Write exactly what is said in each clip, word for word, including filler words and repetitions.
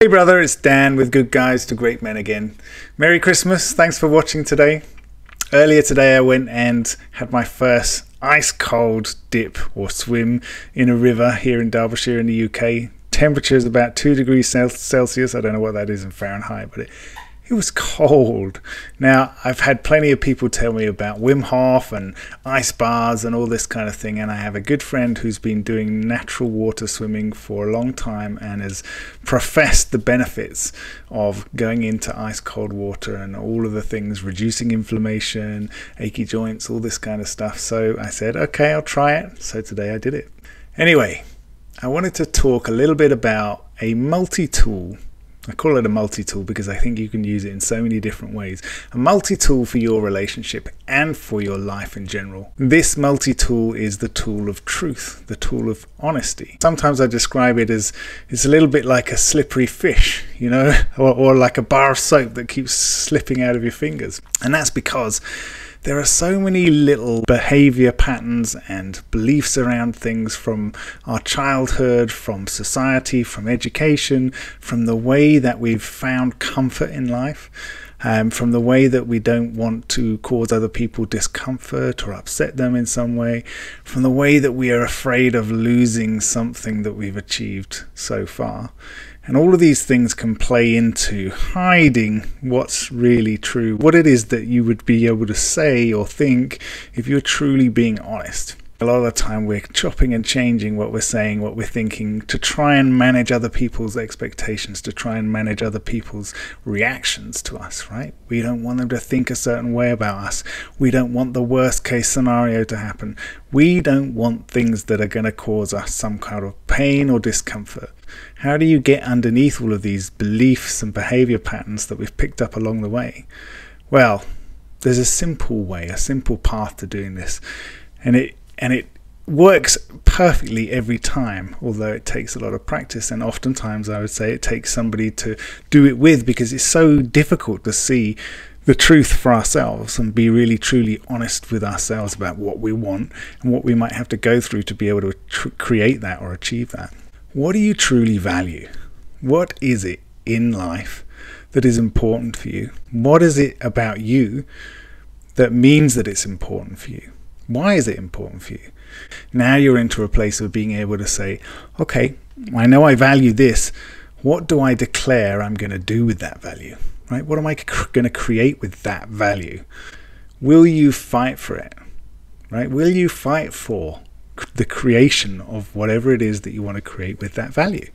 Hey brother, it's Dan with Good Guys to Great Men again. Merry Christmas, thanks for watching today. Earlier today I went and had my first ice cold dip or swim in a river here in Derbyshire in the U K. Temperature is about two degrees Celsius, I don't know what that is in Fahrenheit, but it, it was cold. Now, I've had plenty of people tell me about Wim Hof and ice baths and all this kind of thing, and I have a good friend who's been doing natural water swimming for a long time and has professed the benefits of going into ice cold water and all of the things, reducing inflammation, achy joints, all this kind of stuff. So I said, okay, I'll try it. So today I did it. Anyway, I wanted to talk a little bit about a multi-tool. I call it a multi-tool because I think you can use it in so many different ways. A multi-tool for your relationship and for your life in general. This multi-tool is the tool of truth, the tool of honesty. Sometimes I describe it as it's a little bit like a slippery fish, you know, or, or like a bar of soap that keeps slipping out of your fingers. And that's because there are so many little behavior patterns and beliefs around things from our childhood, from society, from education, from the way that we've found comfort in life, um, from the way that we don't want to cause other people discomfort or upset them in some way, from the way that we are afraid of losing something that we've achieved so far. And all of these things can play into hiding what's really true, what it is that you would be able to say or think if you're truly being honest. A lot of the time we're chopping and changing what we're saying, what we're thinking, to try and manage other people's expectations, to try and manage other people's reactions to us, right? We don't want them to think a certain way about us. We don't want the worst case scenario to happen. We don't want things that are going to cause us some kind of pain or discomfort. How do you get underneath all of these beliefs and behavior patterns that we've picked up along the way? Well, there's a simple way, a simple path to doing this. And it And it works perfectly every time, although it takes a lot of practice. And oftentimes I would say it takes somebody to do it with, because it's so difficult to see the truth for ourselves and be really truly honest with ourselves about what we want and what we might have to go through to be able to tr- create that or achieve that. What do you truly value? What is it in life that is important for you? What is it about you that means that it's important for you? Why is it important for you? Now you're into a place of being able to say, okay, I know I value this. What do I declare I'm going to do with that value? Right? What am I cr- going to create with that value? Will you fight for it? Right? Will you fight for the creation of whatever it is that you want to create with that value?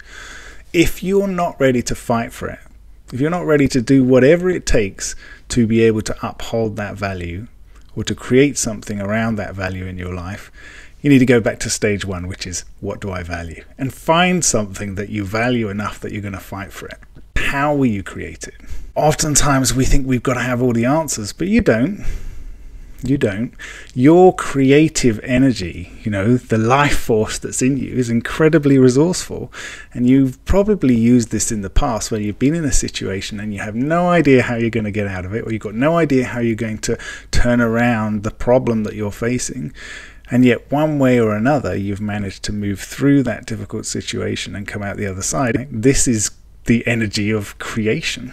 If you're not ready to fight for it, if you're not ready to do whatever it takes to be able to uphold that value, or to create something around that value in your life, you need to go back to stage one, which is, what do I value? And find something that you value enough that you're going to fight for it. How will you create it? Oftentimes we think we've got to have all the answers, but you don't. You don't. Your creative energy, you know, the life force that's in you is incredibly resourceful. And you've probably used this in the past where you've been in a situation and you have no idea how you're going to get out of it, or you've got no idea how you're going to turn around the problem that you're facing. And yet one way or another, you've managed to move through that difficult situation and come out the other side. This is the energy of creation.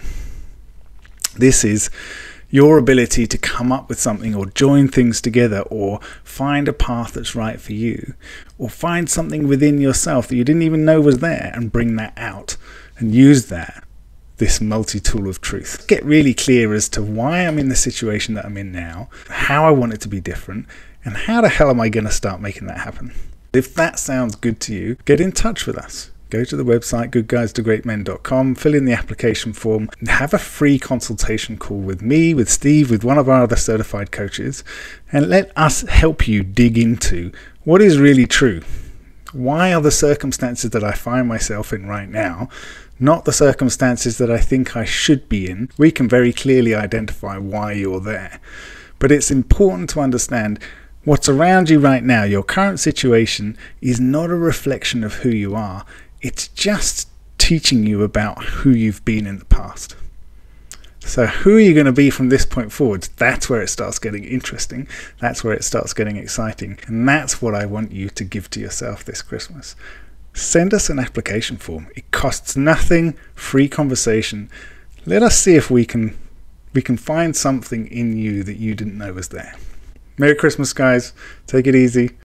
This is your ability to come up with something, or join things together, or find a path that's right for you, or find something within yourself that you didn't even know was there and bring that out and use that, this multi-tool of truth. Get really clear as to why I'm in the situation that I'm in now, how I want it to be different, and how the hell am I going to start making that happen? If that sounds good to you, get in touch with us. Go to the website good guys to great men dot com, fill in the application form, and have a free consultation call with me, with Steve, with one of our other certified coaches, and let us help you dig into what is really true. Why are the circumstances that I find myself in right now not the circumstances that I think I should be in? We can very clearly identify why you're there. But it's important to understand what's around you right now. Your current situation is not a reflection of who you are. It's just teaching you about who you've been in the past. So who are you going to be from this point forward? That's where it starts getting interesting. That's where it starts getting exciting. And that's what I want you to give to yourself this Christmas. send us an application form. It costs nothing, free conversation. Let us see if we can we can find something in you that you didn't know was there. Merry Christmas, guys. Take it easy.